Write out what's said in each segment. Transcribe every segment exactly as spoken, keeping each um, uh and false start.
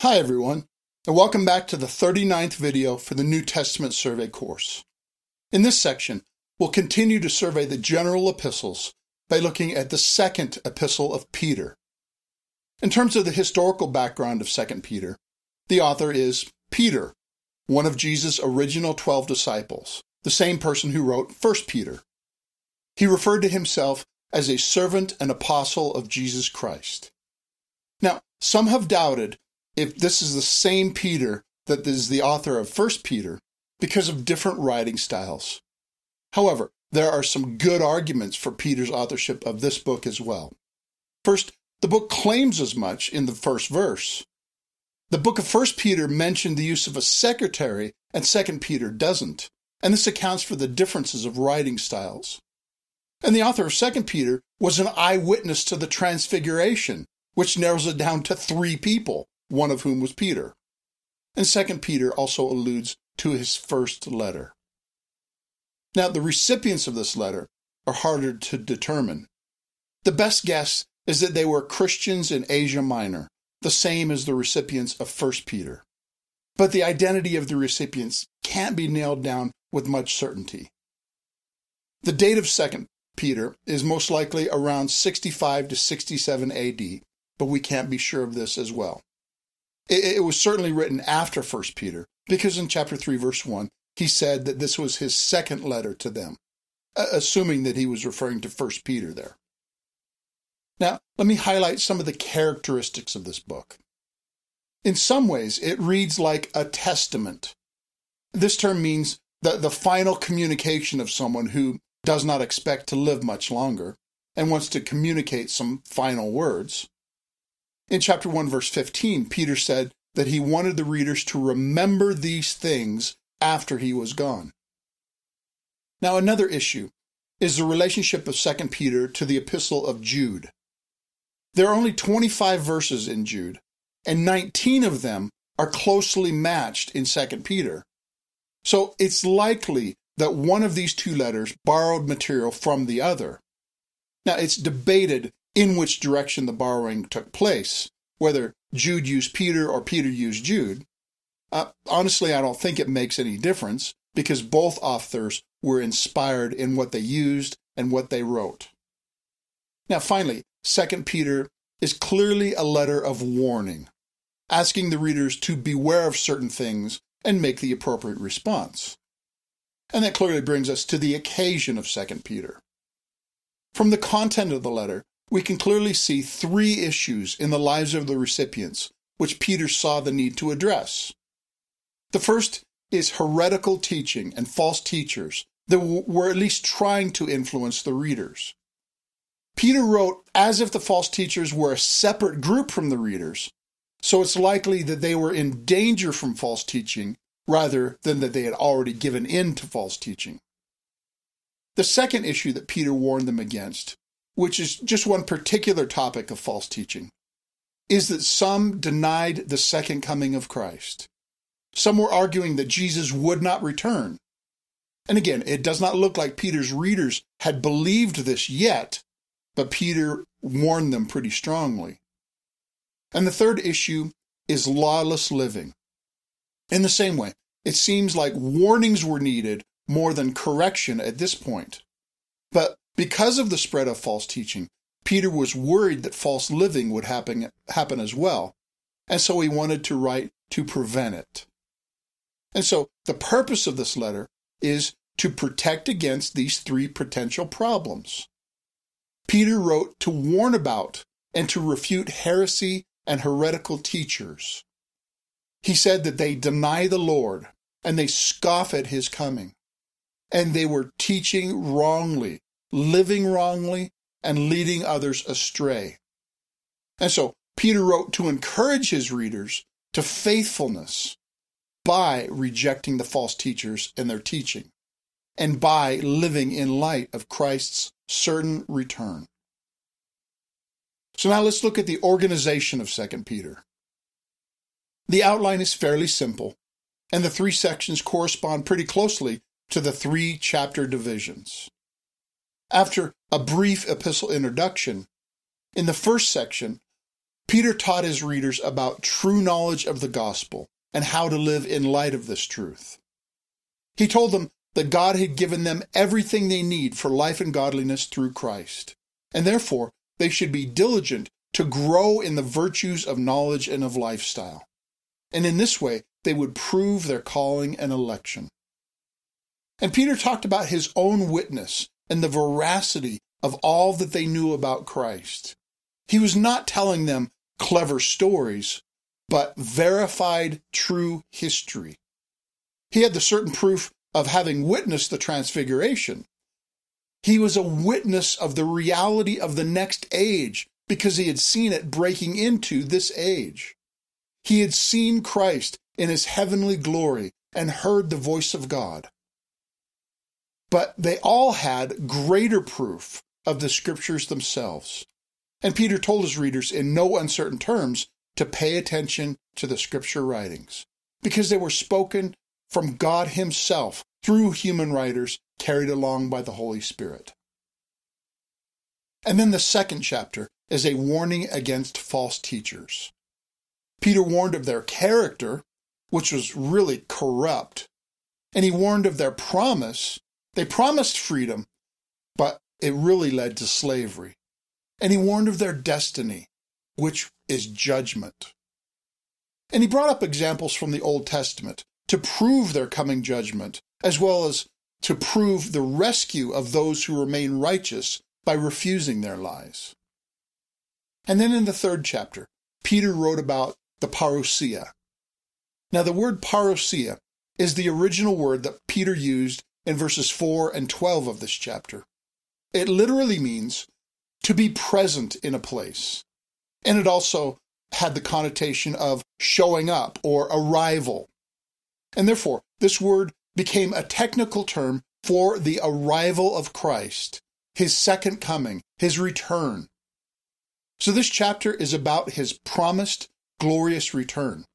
Hi everyone, and welcome back to the thirty-ninth video for the New Testament Survey course. In this section, we'll continue to survey the general epistles by looking at the second epistle of Peter. In terms of the historical background of Second Peter, the author is Peter, one of Jesus' original twelve disciples, the same person who wrote First Peter. He referred to himself as a servant and apostle of Jesus Christ. Now, some have doubted if this is the same Peter that is the author of First Peter because of different writing styles. However, there are some good arguments for Peter's authorship of this book as well. First, the book claims as much in the first verse. The book of First Peter mentioned the use of a secretary, and Second Peter doesn't, and this accounts for the differences of writing styles. And the author of Second Peter was an eyewitness to the Transfiguration, which narrows it down to three people, one of whom was Peter. And Second Peter also alludes to his first letter. Now, the recipients of this letter are harder to determine. The best guess is that they were Christians in Asia Minor, the same as the recipients of First Peter. But the identity of the recipients can't be nailed down with much certainty. The date of Second Peter is most likely around sixty-five to sixty-seven A D, but we can't be sure of this as well. It was certainly written after First Peter, because in chapter three, verse one, he said that this was his second letter to them, assuming that he was referring to First Peter there. Now, let me highlight some of the characteristics of this book. In some ways, it reads like a testament. This term means the, the final communication of someone who does not expect to live much longer and wants to communicate some final words. In chapter one, verse fifteen, Peter said that he wanted the readers to remember these things after he was gone. Now, another issue is the relationship of Second Peter to the epistle of Jude. There are only twenty-five verses in Jude, and nineteen of them are closely matched in Second Peter. So it's likely that one of these two letters borrowed material from the other. Now, it's debated in which direction the borrowing took place, whether Jude used Peter or Peter used Jude. Uh, honestly, I don't think it makes any difference because both authors were inspired in what they used and what they wrote. Now, finally, Second Peter is clearly a letter of warning, asking the readers to beware of certain things and make the appropriate response. And that clearly brings us to the occasion of Second Peter. From the content of the letter, we can clearly see three issues in the lives of the recipients, which Peter saw the need to address. The first is heretical teaching and false teachers that were at least trying to influence the readers. Peter wrote as if the false teachers were a separate group from the readers, so it's likely that they were in danger from false teaching rather than that they had already given in to false teaching. The second issue that Peter warned them against, which is just one particular topic of false teaching, is that some denied the second coming of Christ. Some were arguing that Jesus would not return. And again, it does not look like Peter's readers had believed this yet, but Peter warned them pretty strongly. And the third issue is lawless living. In the same way, it seems like warnings were needed more than correction at this point. But because of the spread of false teaching, Peter was worried that false living would happen, happen as well, and so he wanted to write to prevent it. And so the purpose of this letter is to protect against these three potential problems. Peter wrote to warn about and to refute heresy and heretical teachers. He said that they deny the Lord and they scoff at his coming, and they were teaching wrongly, living wrongly, and leading others astray. And so Peter wrote to encourage his readers to faithfulness by rejecting the false teachers and their teaching, and by living in light of Christ's certain return. So now let's look at the organization of Second Peter. The outline is fairly simple, and the three sections correspond pretty closely to the three chapter divisions. After a brief epistle introduction, in the first section, Peter taught his readers about true knowledge of the gospel and how to live in light of this truth. He told them that God had given them everything they need for life and godliness through Christ, and therefore they should be diligent to grow in the virtues of knowledge and of lifestyle. And in this way, they would prove their calling and election. And Peter talked about his own witness and the veracity of all that they knew about Christ. He was not telling them clever stories, but verified true history. He had the certain proof of having witnessed the transfiguration. He was a witness of the reality of the next age because he had seen it breaking into this age. He had seen Christ in his heavenly glory and heard the voice of God. But they all had greater proof of the scriptures themselves. And Peter told his readers in no uncertain terms to pay attention to the scripture writings, because they were spoken from God himself through human writers carried along by the Holy Spirit. And then the second chapter is a warning against false teachers. Peter warned of their character, which was really corrupt, and he warned of their promise. They promised freedom, but it really led to slavery. And he warned of their destiny, which is judgment. And he brought up examples from the Old Testament to prove their coming judgment, as well as to prove the rescue of those who remain righteous by refusing their lies. And then in the third chapter, Peter wrote about the parousia. Now the word parousia is the original word that Peter used in verses four and twelve of this chapter. It literally means to be present in a place. And it also had the connotation of showing up or arrival. And therefore, this word became a technical term for the arrival of Christ, his second coming, his return. So this chapter is about his promised glorious return.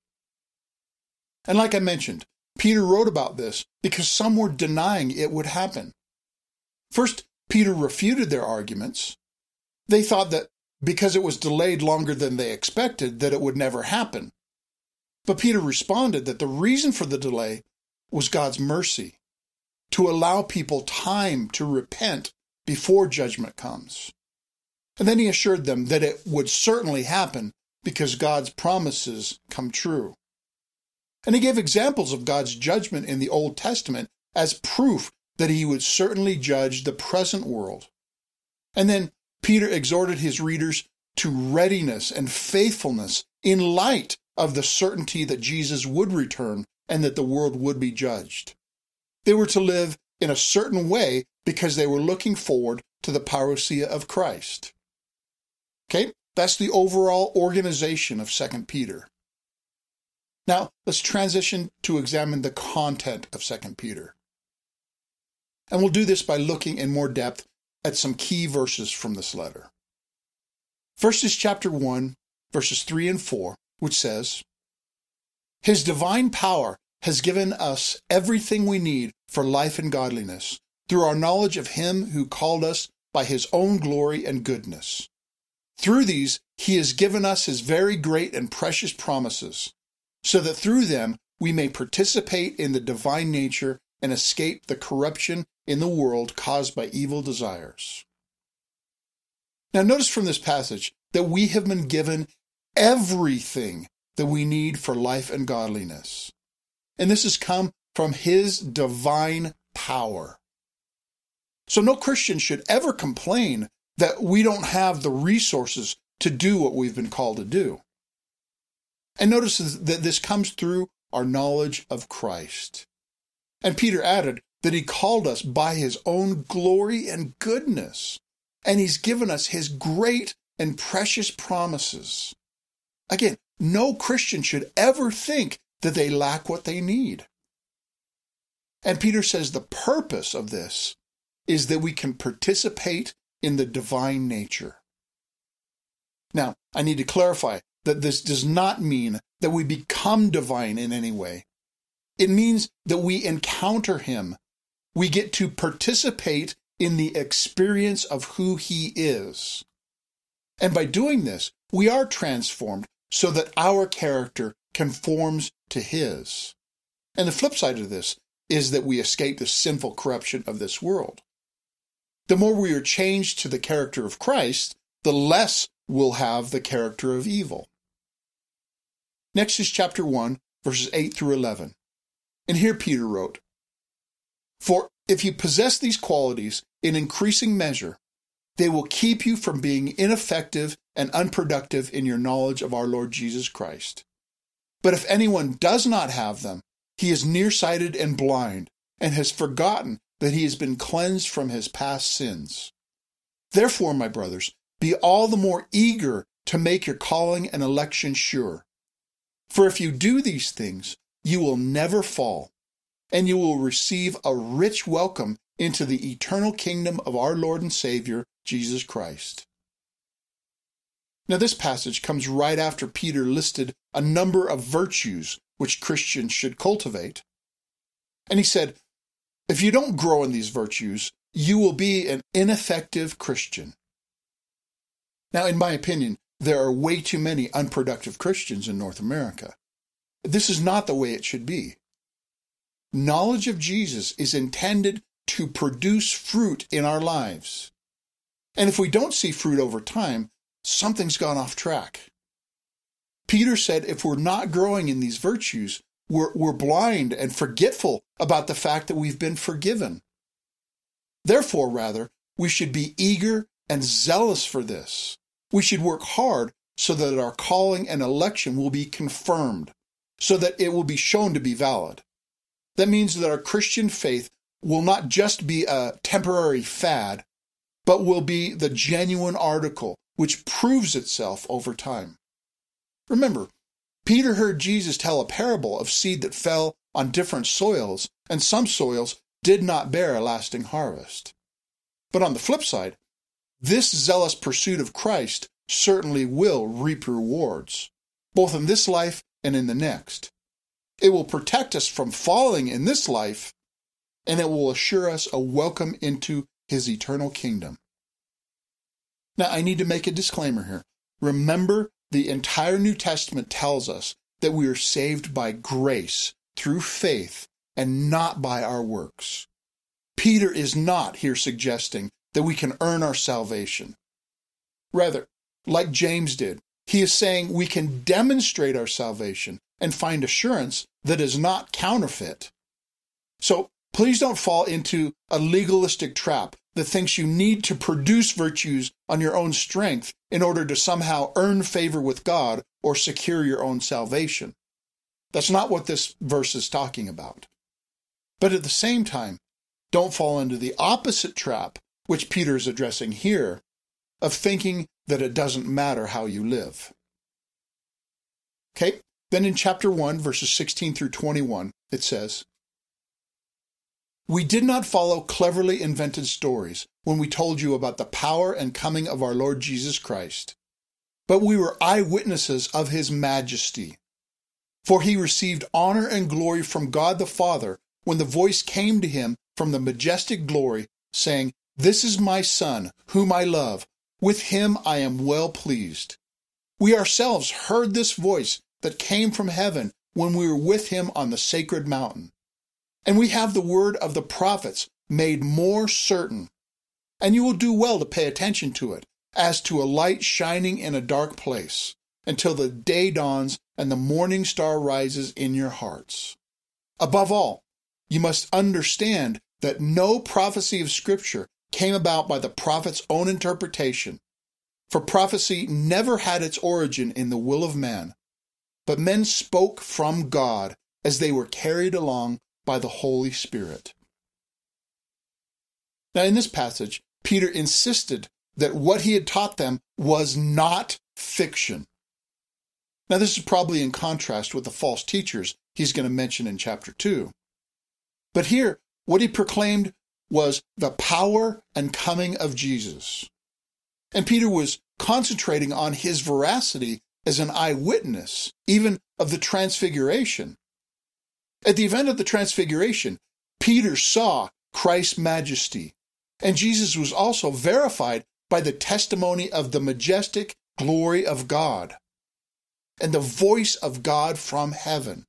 And like I mentioned, Peter wrote about this because some were denying it would happen. First, Peter refuted their arguments. They thought that because it was delayed longer than they expected, that it would never happen. But Peter responded that the reason for the delay was God's mercy, to allow people time to repent before judgment comes. And then he assured them that it would certainly happen because God's promises come true. And he gave examples of God's judgment in the Old Testament as proof that he would certainly judge the present world. And then Peter exhorted his readers to readiness and faithfulness in light of the certainty that Jesus would return and that the world would be judged. They were to live in a certain way because they were looking forward to the parousia of Christ. Okay, that's the overall organization of Second Peter. Now, let's transition to examine the content of Second Peter. And we'll do this by looking in more depth at some key verses from this letter. First is chapter one, verses three and four, which says, "His divine power has given us everything we need for life and godliness through our knowledge of him who called us by his own glory and goodness. Through these, he has given us his very great and precious promises, so that through them we may participate in the divine nature and escape the corruption in the world caused by evil desires." Now notice from this passage that we have been given everything that we need for life and godliness. And this has come from his divine power. So no Christian should ever complain that we don't have the resources to do what we've been called to do. And notice that this comes through our knowledge of Christ. And Peter added that he called us by his own glory and goodness, and he's given us his great and precious promises. Again, no Christian should ever think that they lack what they need. And Peter says the purpose of this is that we can participate in the divine nature. Now, I need to clarify that this does not mean that we become divine in any way. It means that we encounter him. We get to participate in the experience of who he is. And by doing this, we are transformed so that our character conforms to his. And the flip side of this is that we escape the sinful corruption of this world. The more we are changed to the character of Christ, the less we'll have the character of evil. Next is chapter one, verses eight through eleven. And here Peter wrote, "For if you possess these qualities in increasing measure, they will keep you from being ineffective and unproductive in your knowledge of our Lord Jesus Christ. But if anyone does not have them, he is nearsighted and blind, and has forgotten that he has been cleansed from his past sins. Therefore, my brothers, be all the more eager to make your calling and election sure. For if you do these things, you will never fall, and you will receive a rich welcome into the eternal kingdom of our Lord and Savior, Jesus Christ." Now, this passage comes right after Peter listed a number of virtues which Christians should cultivate. And he said, if you don't grow in these virtues, you will be an ineffective Christian. Now, in my opinion, there are way too many unproductive Christians in North America. This is not the way it should be. Knowledge of Jesus is intended to produce fruit in our lives. And if we don't see fruit over time, something's gone off track. Peter said if we're not growing in these virtues, we're, we're blind and forgetful about the fact that we've been forgiven. Therefore, rather, we should be eager and zealous for this. We should work hard so that our calling and election will be confirmed, so that it will be shown to be valid. That means that our Christian faith will not just be a temporary fad, but will be the genuine article which proves itself over time. Remember, Peter heard Jesus tell a parable of seed that fell on different soils, and some soils did not bear a lasting harvest. But on the flip side, this zealous pursuit of Christ certainly will reap rewards, both in this life and in the next. It will protect us from falling in this life, and it will assure us a welcome into his eternal kingdom. Now, I need to make a disclaimer here. Remember, the entire New Testament tells us that we are saved by grace through faith and not by our works. Peter is not here suggesting that we can earn our salvation. Rather, like James did, he is saying we can demonstrate our salvation and find assurance that is not counterfeit. So please don't fall into a legalistic trap that thinks you need to produce virtues on your own strength in order to somehow earn favor with God or secure your own salvation. That's not what this verse is talking about. But at the same time, don't fall into the opposite trap, which Peter is addressing here, of thinking that it doesn't matter how you live. Okay, then in chapter one, verses sixteen through twenty-one, it says, "We did not follow cleverly invented stories when we told you about the power and coming of our Lord Jesus Christ, but we were eyewitnesses of his majesty. For he received honor and glory from God the Father when the voice came to him from the majestic glory, saying, 'This is my Son, whom I love. With him I am well pleased.' We ourselves heard this voice that came from heaven when we were with him on the sacred mountain. And we have the word of the prophets made more certain. And you will do well to pay attention to it, as to a light shining in a dark place, until the day dawns and the morning star rises in your hearts. Above all, you must understand that no prophecy of Scripture came about by the prophet's own interpretation. For prophecy never had its origin in the will of man, but men spoke from God as they were carried along by the Holy Spirit." Now, in this passage, Peter insisted that what he had taught them was not fiction. Now, this is probably in contrast with the false teachers he's going to mention in chapter two. But here, what he proclaimed was the power and coming of Jesus. And Peter was concentrating on his veracity as an eyewitness, even of the Transfiguration. At the event of the Transfiguration, Peter saw Christ's majesty, and Jesus was also verified by the testimony of the majestic, glory of God and the voice of God from heaven.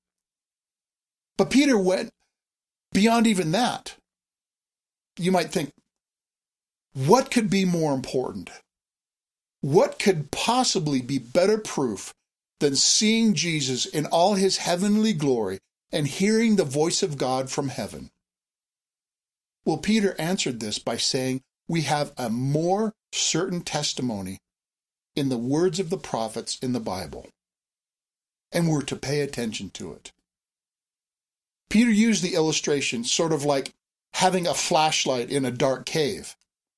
But Peter went beyond even that. You might think, what could be more important? What could possibly be better proof than seeing Jesus in all his heavenly glory and hearing the voice of God from heaven? Well, Peter answered this by saying, we have a more certain testimony in the words of the prophets in the Bible, and we're to pay attention to it. Peter used the illustration sort of like having a flashlight in a dark cave.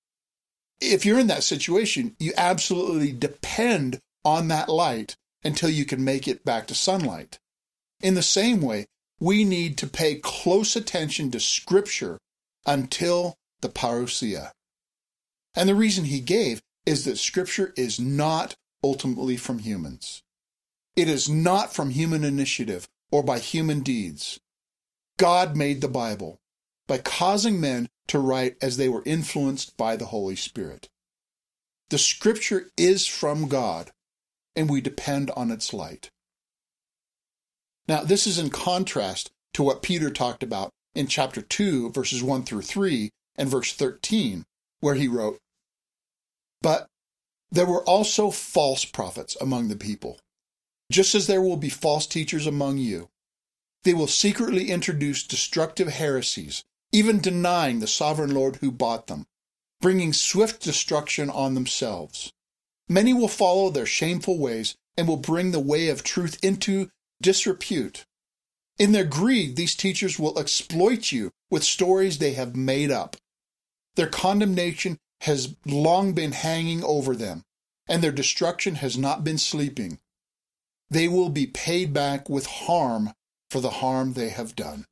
If you're in that situation, you absolutely depend on that light until you can make it back to sunlight. In the same way, we need to pay close attention to Scripture until the parousia. And the reason he gave is that Scripture is not ultimately from humans. It is not from human initiative or by human deeds. God made the Bible by causing men to write as they were influenced by the Holy Spirit. The Scripture is from God, and we depend on its light. Now, this is in contrast to what Peter talked about in chapter two, verses one through three, and verse thirteen, where he wrote, "But there were also false prophets among the people, just as there will be false teachers among you. They will secretly introduce destructive heresies, even denying the sovereign Lord who bought them, bringing swift destruction on themselves. Many will follow their shameful ways and will bring the way of truth into disrepute. In their greed, these teachers will exploit you with stories they have made up. Their condemnation has long been hanging over them, and their destruction has not been sleeping. They will be paid back with harm for the harm they have done."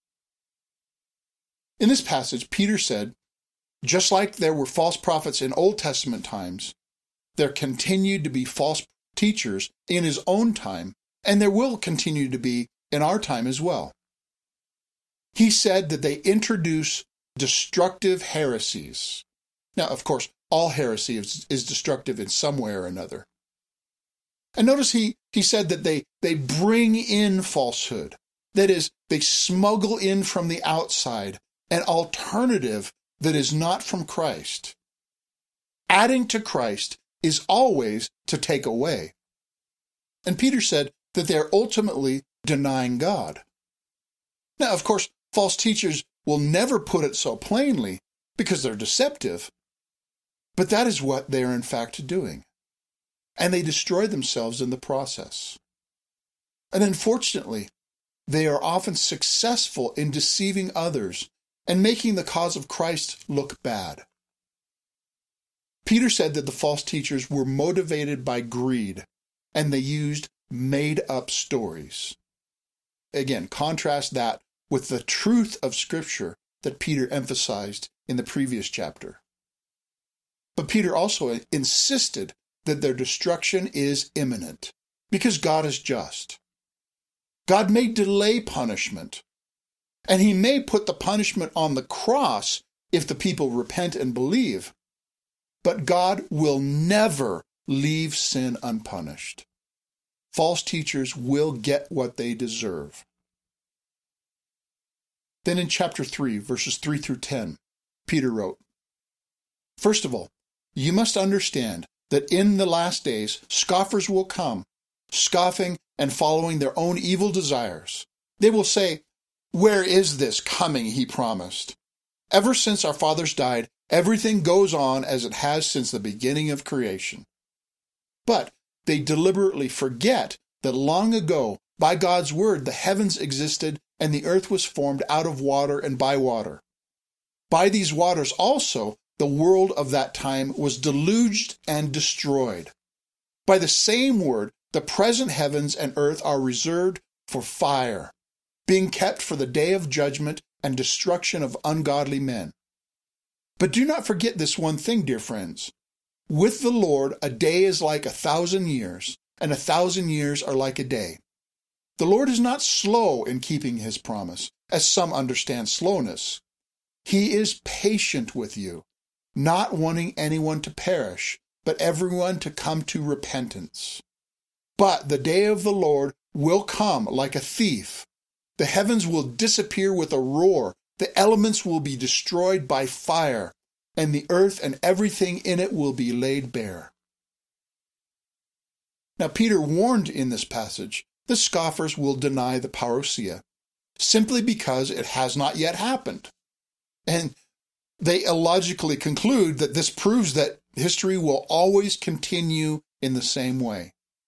In this passage, Peter said, just like there were false prophets in Old Testament times, there continued to be false teachers in his own time, and there will continue to be in our time as well. He said that they introduce destructive heresies. Now, of course, all heresy is, is destructive in some way or another. And notice he, he said that they, they bring in falsehood. That is, they smuggle in from the outside an alternative that is not from Christ. Adding to Christ is always to take away. And Peter said that they're ultimately denying God. Now, of course, false teachers will never put it so plainly because they're deceptive, but that is what they are in fact doing. And they destroy themselves in the process. And unfortunately, they are often successful in deceiving others and making the cause of Christ look bad. Peter said that the false teachers were motivated by greed, and they used made-up stories. Again, contrast that with the truth of Scripture that Peter emphasized in the previous chapter. But Peter also insisted that their destruction is imminent, because God is just. God may delay punishment, and he may put the punishment on the cross if the people repent and believe, but God will never leave sin unpunished. False teachers will get what they deserve. Then in chapter three, verses three through ten, Peter wrote, "First of all, you must understand that in the last days scoffers will come, scoffing and following their own evil desires. They will say, 'Where is this coming he promised?' Ever since our fathers died, everything goes on as it has since the beginning of creation. But they deliberately forget that long ago, by God's word, the heavens existed and the earth was formed out of water and by water. By these waters also, the world of that time was deluged and destroyed. By the same word, the present heavens and earth are reserved for fire, being kept for the day of judgment and destruction of ungodly men. But do not forget this one thing, dear friends. With the Lord, a day is like a thousand years, and a thousand years are like a day. The Lord is not slow in keeping his promise, as some understand slowness. He is patient with you, not wanting anyone to perish, but everyone to come to repentance. But the day of the Lord will come like a thief. The heavens will disappear with a roar. The elements will be destroyed by fire, and the earth and everything in it will be laid bare. Now, Peter warned in this passage the scoffers will deny the parousia, simply because it has not yet happened. And they illogically conclude that this proves that history will always continue in the same way.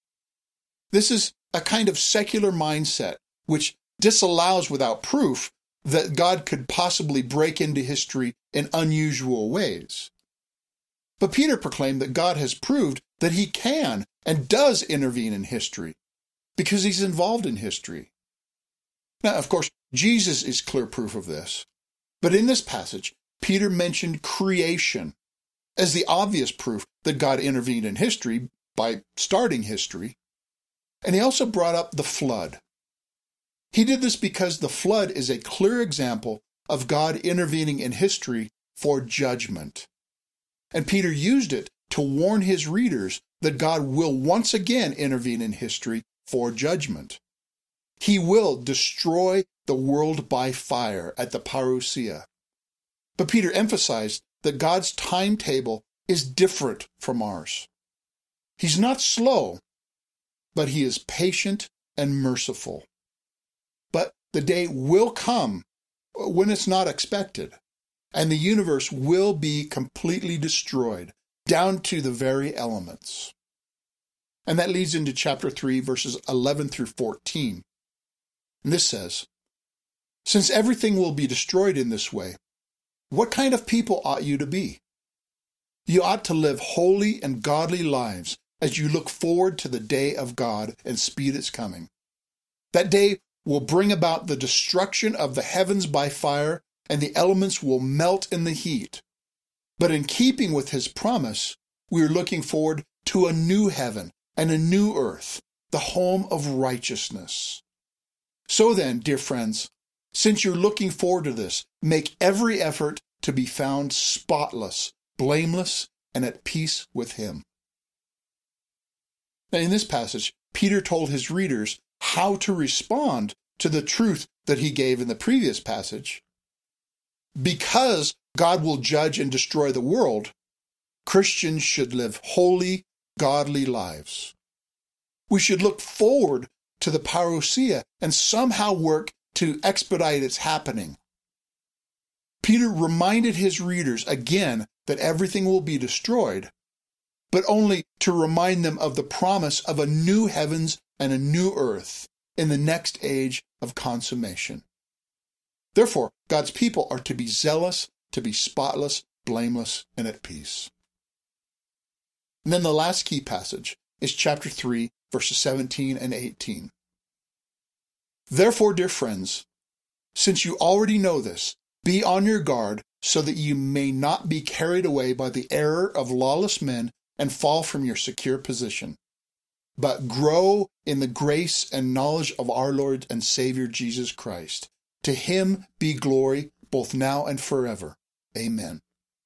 This is a kind of secular mindset which disallows without proof that God could possibly break into history in unusual ways. But Peter proclaimed that God has proved that he can and does intervene in history because he's involved in history. Now, of course, Jesus is clear proof of this. But in this passage, Peter mentioned creation as the obvious proof that God intervened in history by starting history. And he also brought up the flood. He did this because the flood is a clear example of God intervening in history for judgment. And Peter used it to warn his readers that God will once again intervene in history for judgment. He will destroy the world by fire at the parousia. But Peter emphasized that God's timetable is different from ours. He's not slow, but he is patient and merciful. But the day will come when it's not expected, and the universe will be completely destroyed, down to the very elements. And that leads into chapter three, verses eleven through fourteen. And this says, "Since everything will be destroyed in this way, what kind of people ought you to be? You ought to live holy and godly lives as you look forward to the day of God and speed its coming. That day will bring about the destruction of the heavens by fire, and the elements will melt in the heat. But in keeping with his promise, we are looking forward to a new heaven and a new earth, the home of righteousness. So then, dear friends, since you're looking forward to this, make every effort to be found spotless, blameless, and at peace with him." Now, in this passage, Peter told his readers how to respond to the truth that he gave in the previous passage. Because God will judge and destroy the world, Christians should live holy, godly lives. We should look forward to the parousia and somehow work to expedite its happening. Peter reminded his readers again that everything will be destroyed, but only to remind them of the promise of a new heavens and a new earth in the next age of consummation. Therefore, God's people are to be zealous, to be spotless, blameless, and at peace. And then the last key passage is chapter three, verses seventeen and eighteen. "Therefore, dear friends, since you already know this, be on your guard so that you may not be carried away by the error of lawless men and fall from your secure position, but grow in the grace and knowledge of our Lord and Savior Jesus Christ. To him be glory both now and forever. Amen."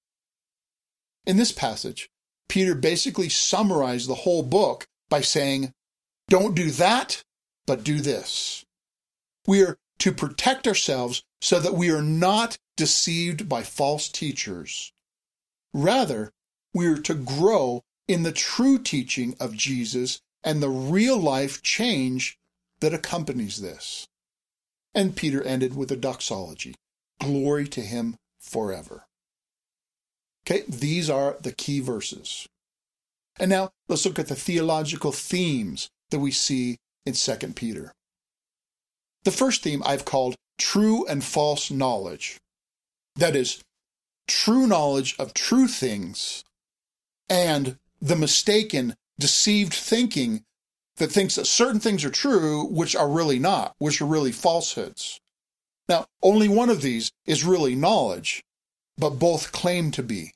In this passage, Peter basically summarized the whole book by saying, don't do that, but do this. We are to protect ourselves so that we are not deceived by false teachers. Rather, we are to grow in the true teaching of Jesus and the real life change that accompanies this. And Peter ended with a doxology. Glory to him forever. Okay, these are the key verses. And now let's look at the theological themes that we see in Second Peter. The first theme I've called true and false knowledge. That is, true knowledge of true things and the mistaken, deceived thinking that thinks that certain things are true, which are really not, which are really falsehoods. Now, only one of these is really knowledge, but both claim to be.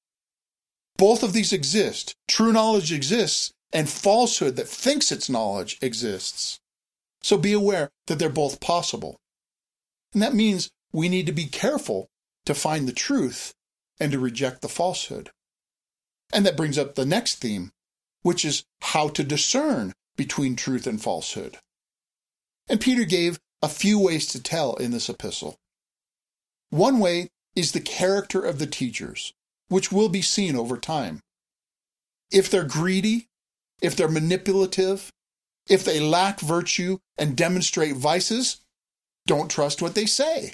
Both of these exist. True knowledge exists, and falsehood that thinks it's knowledge exists. So be aware that they're both possible. And that means we need to be careful to find the truth and to reject the falsehood. And that brings up the next theme, which is how to discern between truth and falsehood. And Peter gave a few ways to tell in this epistle. One way is the character of the teachers, which will be seen over time. If they're greedy, if they're manipulative, if they lack virtue and demonstrate vices, don't trust what they say.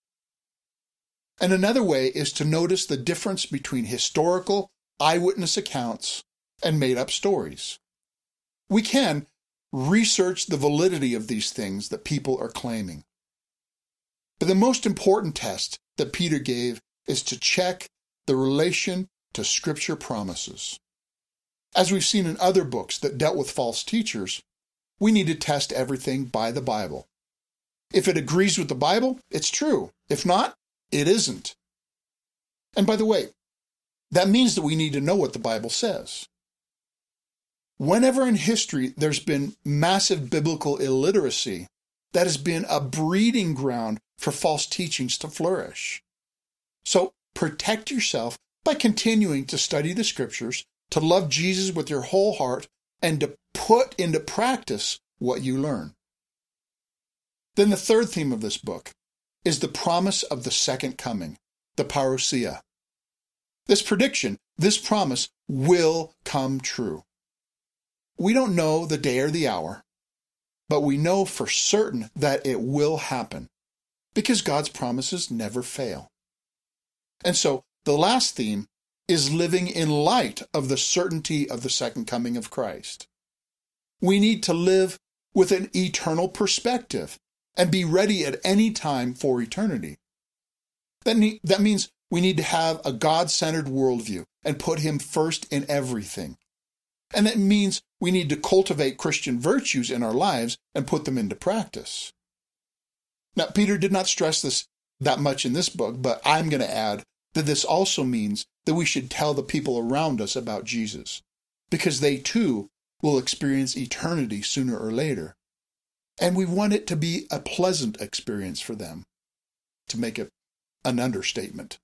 And another way is to notice the difference between historical eyewitness accounts and made-up stories. We can research the validity of these things that people are claiming. But the most important test that Peter gave is to check the relation to Scripture promises. As we've seen in other books that dealt with false teachers, we need to test everything by the Bible. If it agrees with the Bible, it's true. If not, it isn't. And by the way, that means that we need to know what the Bible says. Whenever in history there's been massive biblical illiteracy, that has been a breeding ground for false teachings to flourish. So protect yourself by continuing to study the Scriptures, to love Jesus with your whole heart, and to put into practice what you learn. Then the third theme of this book is the promise of the second coming, the parousia. This prediction, this promise, will come true. We don't know the day or the hour, but we know for certain that it will happen, because God's promises never fail. And so the last theme is living in light of the certainty of the second coming of Christ. We need to live with an eternal perspective and be ready at any time for eternity. That, ne- that means we need to have a God-centered worldview and put Him first in everything. And that means we need to cultivate Christian virtues in our lives and put them into practice. Now, Peter did not stress this that much in this book, but I'm going to add that this also means that we should tell the people around us about Jesus, because they too will experience eternity sooner or later. And we want it to be a pleasant experience for them, to make it an understatement.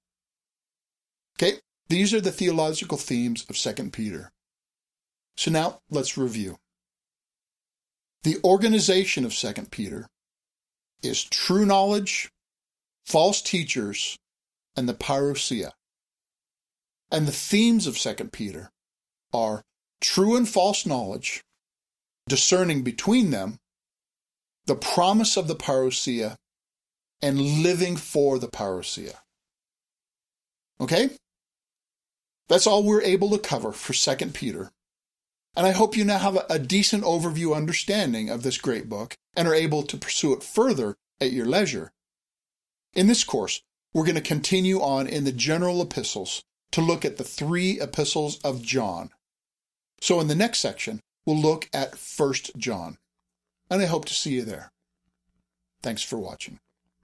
Okay, these are the theological themes of Second Peter. So now let's review. The organization of Second Peter is true knowledge, false teachers, and the parousia. And the themes of Second Peter are true and false knowledge, discerning between them, the promise of the parousia, and living for the parousia. Okay? That's all we're able to cover for Second Peter. And I hope you now have a decent overview understanding of this great book and are able to pursue it further at your leisure. In this course, we're going to continue on in the general epistles to look at the three epistles of John. So in the next section, we'll look at First John. And I hope to see you there. Thanks for watching.